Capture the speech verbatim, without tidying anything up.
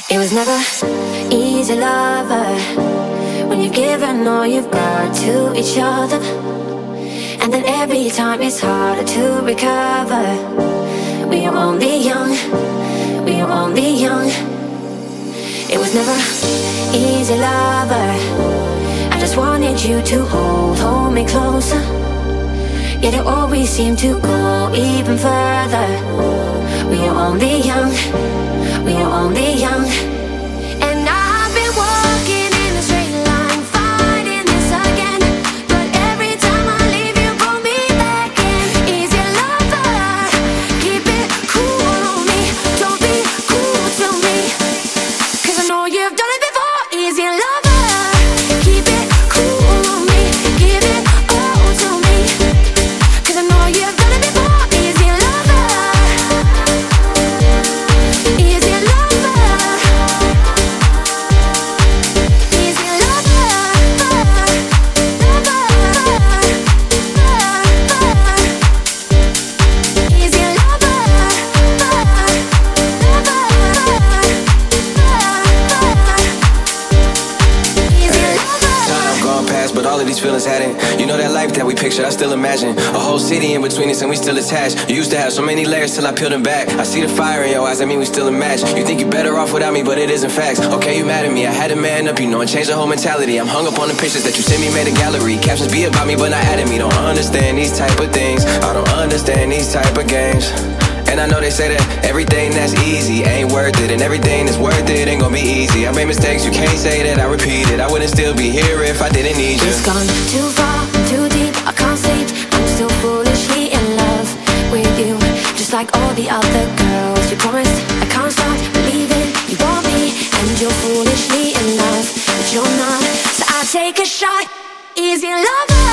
It was never easy, lover, when you've given all you've got to each other, and then every time it's harder to recover. We are only young, we are only young. It was never easy, lover, I just wanted you to hold, hold me closer. Yet it always seemed to go even further. We are only young, we are only young. And I've been walking in a straight line, fighting this again, but every time I leave you pull me back in. Easy lover, keep it cool on me, don't be cool to me, 'cause I know you've done it before. Easy lover, keep it cool on me, give it all to me, 'cause I know you've done it before. Easy lover, easy lover, easy lover, lover, easy lover, Time gone past, but all of these feelings hadn't. You know that life that we picture, I still imagine. A whole city in between us and we still attached. You used to have so many layers till I peeled them back. I see the fire in your eyes, I mean we still a match. You think you're better off without me, but it isn't facts. Okay, you mad at me, I had to man up, you know, and change the whole mentality. I'm hung up on the pictures that you sent me, made a gallery. Captions be about me, but not at me. Don't understand these type of things, I don't understand these type of games. And I know they say that everything that's easy ain't worth it, and everything that's worth it ain't gonna be easy. I made mistakes, you can't say that I repeat it. I wouldn't still be here if I didn't need you. It's gone too far, too deep, I can't sleep. I'm still foolishly in love with you, just like all the other girls. You promised I can't stop believing you want me, and you're foolishly in love, but you're not. So I take a shot, easy lover.